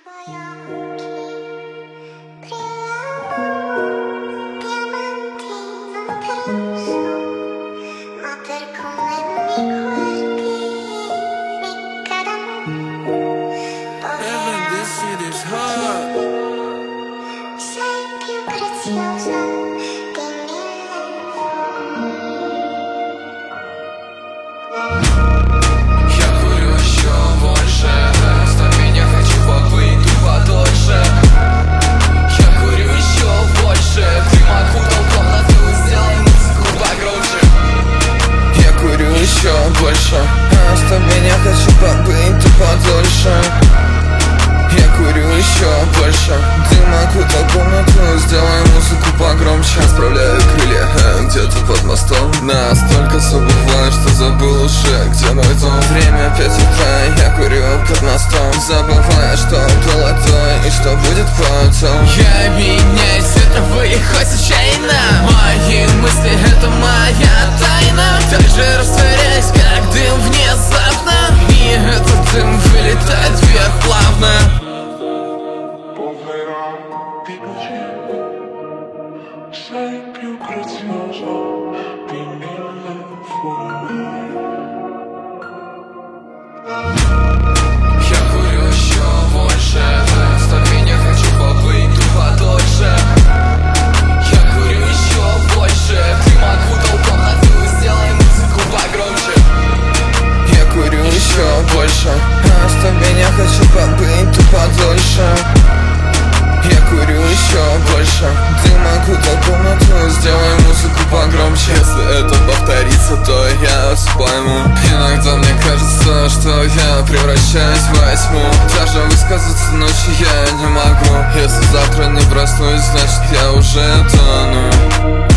This shit is hard. Я курю еще больше, оставь меня, хочу побыть тут подольше. Я курю еще больше, дым окутал комнату, сделай музыку погромче. Я курю еще больше, оставь меня, хочу побыть тут подольше. Я курю еще больше, дым окутал комнату, сделай музыку погромче. Расправляю крылья где-то под мостом, настолько забываю, что забыл уже, где мой дом. Время 5 утра, я курю под мостом, забывая, что было то и что будет потом. Я меняюсь, это выходит случайно, мои мысли — это моя тайна. Так же растворяюсь, как дым внезапно, и этот дым вылетает вверх плавно. Я курю еще больше, оставь меня, хочу побыть тут подольше. Я курю еще больше, дым окутал комнату, сделай музыку погромче. Я курю еще больше, оставь меня, хочу побыть тут подольше. Я курю еще больше, дым окутал комнату, сделай музыку погромче. Если это повторится, то я пойму. Иногда мне кажется, что я превращаюсь во тьму. Даже высказаться ночью я не могу. Если завтра не проснусь, значит я уже тону.